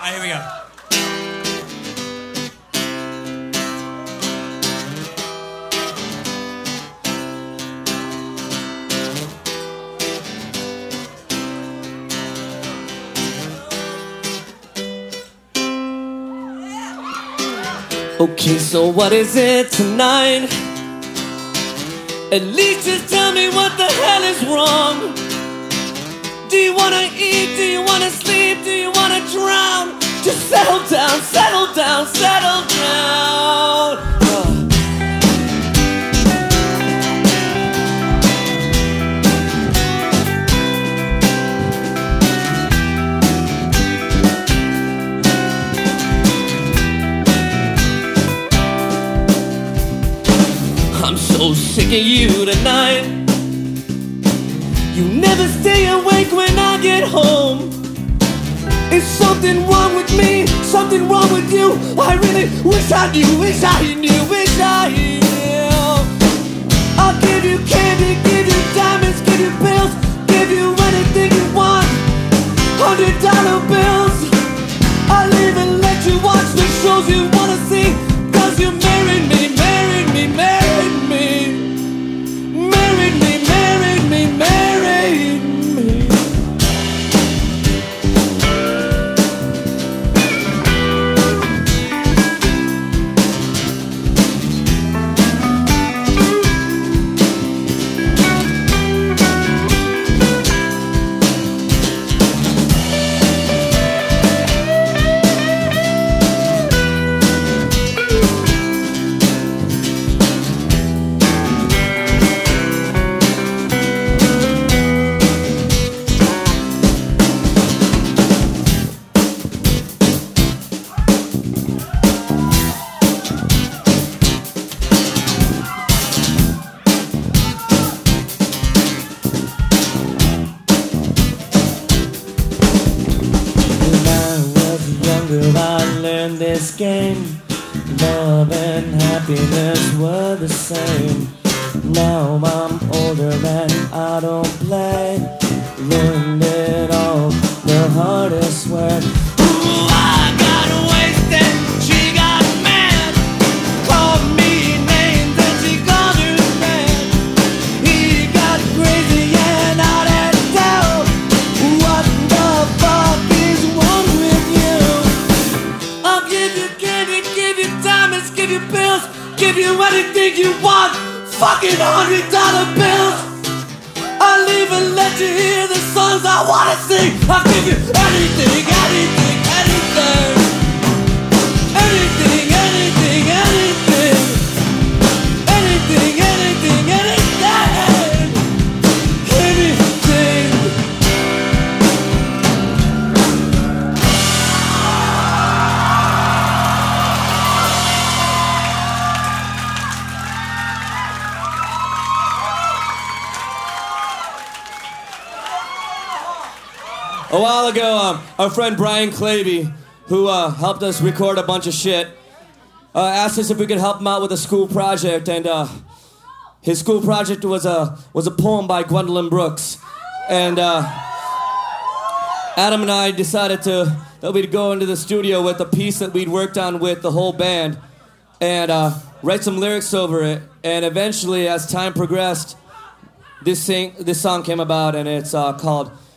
right, here we go. Okay, so what is it tonight? At least just tell me what the hell is wrong. Do you wanna eat? Do you wanna sleep? Do you wanna drown? Just settle down, settle down, settle down. I'm so sick of you tonight. You never stay awake when I get home. Is something wrong with me? Something wrong with you? I really wish I knew, wish I knew, wish I knew. I'll give you candy, give you diamonds, give you pills, give you anything you want. $100 bills. I'll even let you watch the shows you wanna see. 'Cause you married me, married me, married me. Married me, married me, married me. I learned this game. Love and happiness were the same. Now I'm older and I don't play. Learned it all the hardest way. Ooh, I got wasted, she got mad. Called me names and she called you mad. He got crazy and out at town. What the fuck is wrong with you? I'll give you candy, give you diamonds, give you pills, give you anything you want. Fucking $100 bills. I'll even let you hear the songs I wanna sing. I'll give you anything, anything, anything. Anything, anything, anything. Anything, anything, anything. Anything. A while ago, our friend Brian Clavey, who helped us record a bunch of shit, asked us if we could help him out with a school project, and his school project was a poem by Gwendolyn Brooks, and Adam and I decided that we'd go into the studio with a piece that we'd worked on with the whole band, and write some lyrics over it, and eventually, as time progressed, this song came about, and it's called